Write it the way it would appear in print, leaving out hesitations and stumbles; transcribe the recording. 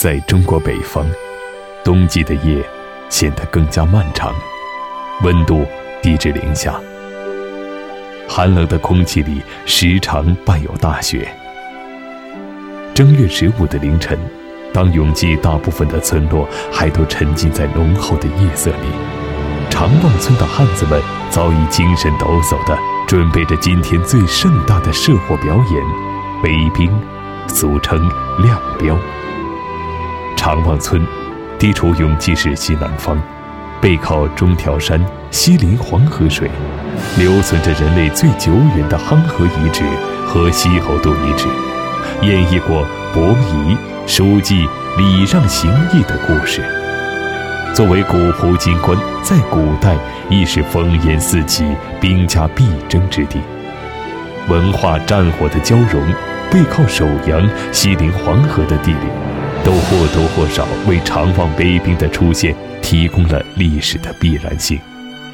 在中国北方，冬季的夜显得更加漫长，温度低至零下，寒冷的空气里时常伴有大雪。正月15的凌晨，当永济大部分的村落还都沉浸在浓厚的夜色里，长旺村的汉子们早已精神抖擞地准备着今天最盛大的射火表演——北冰，俗称亮标。长旺村地处永济市西南方，背靠中条山，西临黄河水，留存着人类最久远的夯河遗址和西侯渡遗址，演绎过伯夷、叔季、礼让行义的故事。作为古湖金关，在古代亦是烽烟四起、兵家必争之地。文化战火的交融，背靠首阳、西临黄河的地理，都或多或少为长旺北冰的出现提供了历史的必然性。